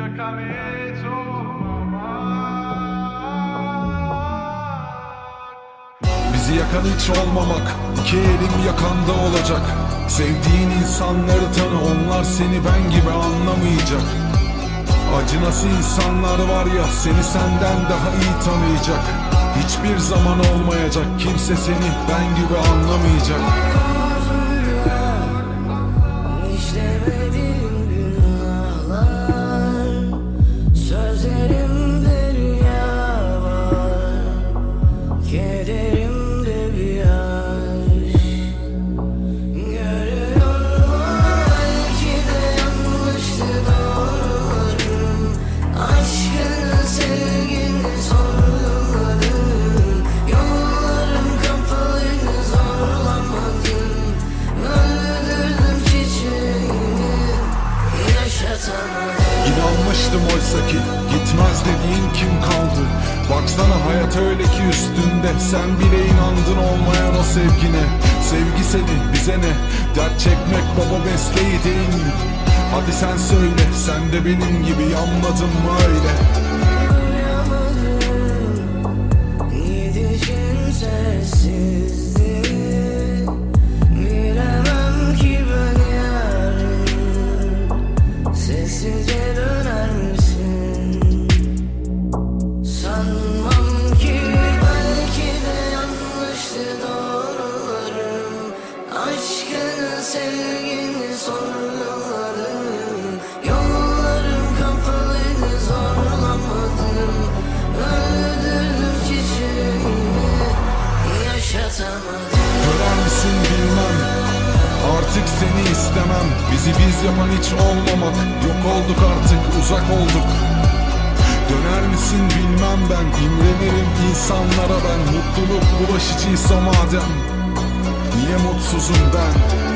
yakan hiç olmamak. Bizi yakan hiç olmamak, iki elim yakanda olacak. Sevdiğin insanları tanı, onlar seni ben gibi anlamayacak. Acınası insanlar var ya, seni senden daha iyi tanıyacak. Hiçbir zaman olmayacak, kimse seni ben gibi anlamayacak. İşlemediğim günahlar, sözlerimde rüya var, kederimde bir aşk. Görüyorum belki de yanlıştı doğrularım, aşkını sevgini sorguladım. Yollarım kapalıydı, zorlamadım, öldürdüm çiçeğimi, yaşatamadım. İnanmıştım oysa ki gitmez dediğin kim kaldı? Baksana hayat öyle ki üstünde, sen bile inandın olmayan o sevgine. Sevgi seni bize ne? Dert çekmek baba mesleği değil mi? Hadi sen söyle, sen de benim gibi yanmadın mı öyle? Gidişin sessizdi, bilemem ki ben yarın sessizce döner misin? Sanmam ki, belki de yanlıştı doğrularım, aşkını sevgini sorguladım. Yollarım kapalıydı, zorlamadım, öldürdüm çiçeğimi, yaşatamadım. Döner misin bilmem, artık seni istemem. Bizi biz yapan hiç olmamak, yok olduk artık, uzak olduk. Döner misin bilmem ben, imrenirim insanlara ben. Mutluluk bulaşıcıysa madem, niye mutsuzum ben?